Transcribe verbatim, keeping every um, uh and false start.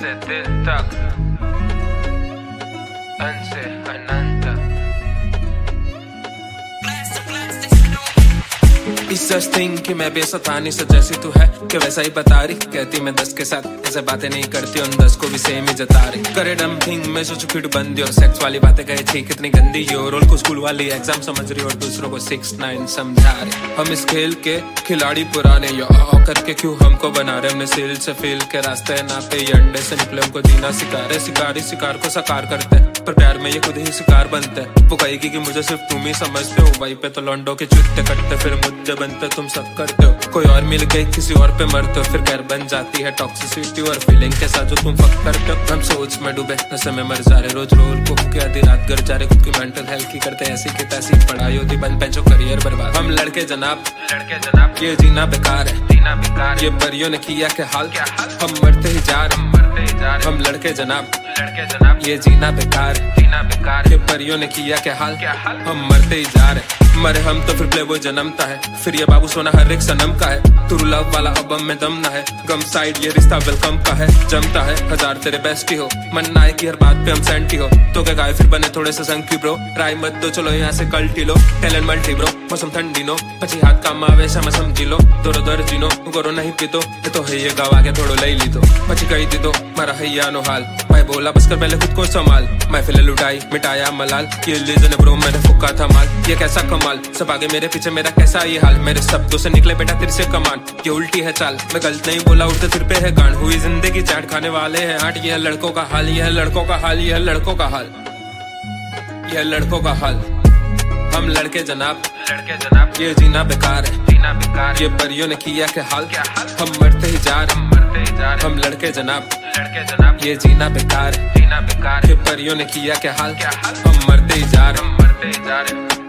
से दिल तक, अंत से अनंत तक। It's just thing कि मैं भी सतानी से जैसी तू है कि वैसा ही बता रही, कहती मैं दस के साथ ऐसे बातें नहीं करती, उन दस को भी सेम ही जता रही। करे डम थिंग मैं सोचू फिर बंदी, और सेक्स वाली बातें कहे थी कितनी गंदी, ये रोल को स्कूल वाली एग्जाम समझ रही और दूसरों को सिक्स नाइन समझा रही। हम इस खेल के खिलाड़ी पुराने, यो आओ करके क्यों हमको बना रहे, हमने सील से फील के रास्ते ना पे, ये अंडे से निकले हमको जीना सिखा रहे। शिकारी शिकार को साकार करते पर प्यार में ये खुद ही शिकार बनते। वो कहेगी कि मुझे सिर्फ तुम ही समझते हो, वहीं पे तो लौंडों के चुत्ते कटते, फिर मुझे बनते तुम सब करते हो। कोई और मिल गई किसी और पे मरते हो, फिर गैर बन जाती है टॉक्सिसिटी और फीलिंग के साथ जो तुम फक करते हो। हम सोच में डूबे नशे में मर जा रहे, रोज रोल को के आधी रात घर जा रहे, खुद की मेंटल हेल्थ की करते ऐसी की तैसी, पढ़ाई होती बंद पेंचो करियर बर्बाद। हम लड़के जनाब लड़के जनाब ये जीना बेकार है, जीना बेकार, ये परियों ने किया क्या हाल, क्या हाल, हम मरते ही जा रहे, हम मरते ही जा रहे। हम लड़के जनाब लड़के जनाब ये जीना बेकार है, जीना बेकार, ये परियों ने किया क्या हाल, क्या हाल, हम मरते ही जा रहे। मरे हम तो फिर प्ले वो जन्मता है, फिर ये बाबू सोना हर एक सनम का है। तू लव वाला अब में दम ना है, गम साइड ये रिश्ता वेलकम का है। जमता है हजार तेरे बेस्टी हो, मन आए कि हर बात पे हम सेंटी हो, तो क्या गाय फिर बने थोड़े से संकी ब्रो। ट्राई मत दो चलो यहाँ से कल्टी लो, टैलेंट मल्टी ब्रो, मौसम ठंडी नो, पची हाथ काम आवे मैं समझी लो, दोरो दर जीनो गोरो नहीं पीतो, ये तो है ये गवा के थोड़ो लई ली तो, पची कही दी दो मारा हैया नो हाल। मैं बोला बस कर पहले खुद को संभाल, महफिल लुटाई मिटाया मलाल, ये लीजन ब्रो मैंने फूका था माल, ये कैसा कमाल, सब आगे मेरे पीछे मेरा कैसा ये हाल, मेरे शब्दों से निकले बेटा तेरे से कमान, ये उल्टी है चाल, मैं गलत नहीं बोला उड़ते सिर पे है गांड, हुई जिंदगी चाट खाने वाले हैं आठ, यह लड़कों का हाल, यह लड़कों का हाल, यह लड़कों का हाल, यह लड़कों का हाल। हम लड़के जनाब लड़के जनाब ये जीना बेकार है, जीना बेकार, ये परियों ने किया क्या हाल, क्या हाल, हम मरते ही जा रहे, हम मरते ही जा रहे। हम लड़के जनाब लड़के जनाब ये जीना बेकार है, जीना बेकार, ये परियों ने किया क्या हाल, क्या हाल, हम मरते ही जा रहे, हम मरते ही जा रहे।